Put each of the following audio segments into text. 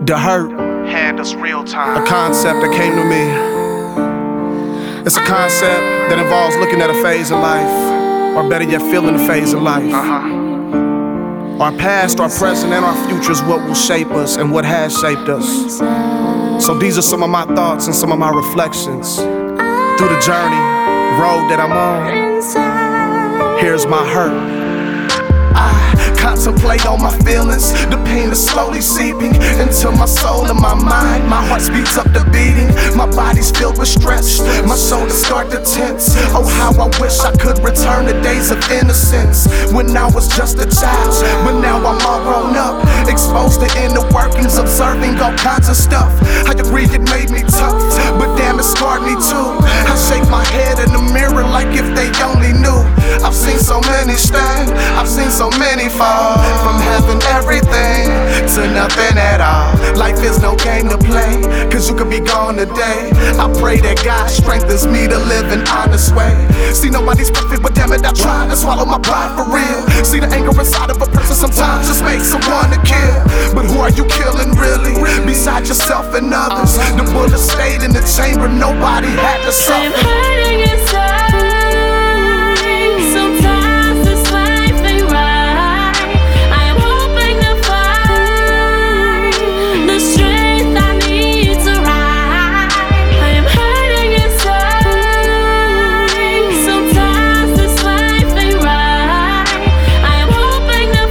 The hurt, Handles real time. a concept that came to me. It's a concept that involves looking at a phase in life, or better yet, feeling a phase in life. Our past, our present, and our future is what will shape us and what has shaped us. So these are some of my thoughts and some of my reflections through the journey, road that I'm on. Here's my hurt. I contemplate on my feelings. The pain is slowly seeping into my soul and my mind. My heart speeds up the beating. My body's filled with stress. My shoulders start to tense. Oh, how I wish I could return to days of innocence when I was just a child. But now I'm all grown up, exposed to inner workings, observing all kinds of stuff. I agree it made me tough, but damn, it scarred me too. I shake my head in the mirror like if they only knew. I've seen so many stand, I've seen so many fall, from having everything to nothing at all. Life is no game to play, cause you could be gone today. I pray that God strengthens me to live an honest way. See, nobody's perfect, but damn it, I try to swallow my pride for real. See, the anger inside of a person sometimes just makes someone to kill. But who are you killing really? Besides yourself and others. The bullet stayed in the chamber, nobody had to suffer. I'm hurting inside. Sometimes this life ain't right. I am hoping to find the strength I need to ride. I am hurting inside. Sometimes this life ain't right. I am hoping to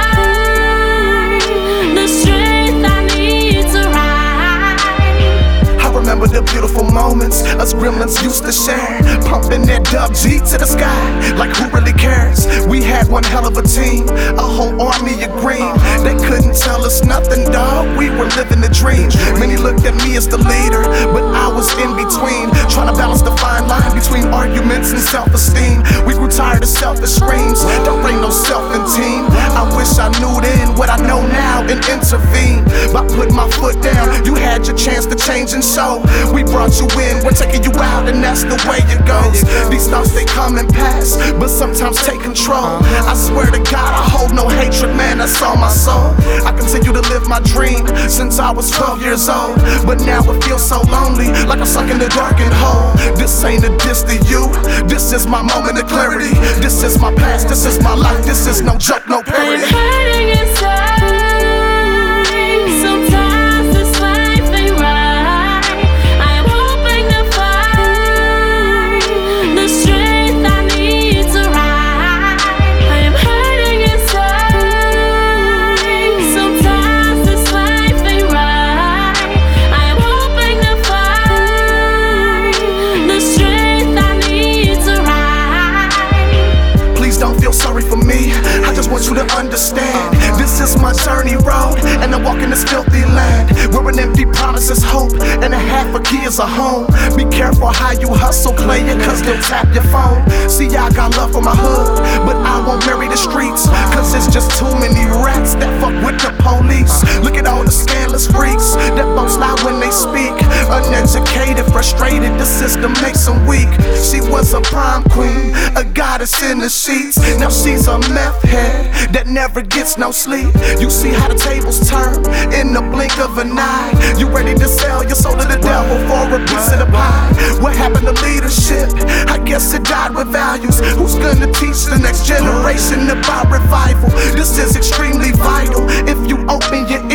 find the strength I need to ride. I remember the beautiful moments us gremlins used to share, pumping that Dub G to the sky, like who really cares? We had one hell of a team, a whole army of green. They couldn't tell us nothing, dawg, we were living the dream. Many looked at me as the leader, but I was in between, trying to balance the fine line between arguments and self-esteem. We grew tired of selfish screams, don't bring no self in team. I wish I knew then what I know now and intervene. By putting my foot down, you had your chance to change and show. We brought you in, we're taking you out, and that's the way it goes. These thoughts, they come and pass, but sometimes take control. I swear to God, I hold no hatred, man, that's all my soul. I continue to live my dream since I was 12 years old, but now it feels so lonely, like I'm stuck in the darkened hole. This ain't a diss to you, this is my moment of clarity. This is my past, this is my life, this is no joke, no parody. I'm hurting inside. Sometimes this life ain't right. I am hoping to find the strength I need to ride. I am hurting inside. Sometimes this life ain't right. I am hoping to find the strength I need to ride. Please don't feel sorry for me, I just want you to understand. This is my journey road, and I'm walking this filthy land, where an empty promise is hope, and a half a key is a home. Be careful how you hustle, player, cause they'll tap your phone. See, I got love for my hood, but I won't marry the streets, cause it's just too many rats that fuck with the police. Look at all the scandalous freaks that boast loud when they speak. Uneducated, frustrated, the system makes them weak. She was a prom queen, a goddess in the sheets. Now she's a meth head that never gets no sleep. You see how the tables turn in the blink of an eye. You ready to sell your soul to the devil for a piece of the pie? What happened to leadership? I guess it died with values. Who's gonna teach the next generation about revival? This is extremely vital. If you open your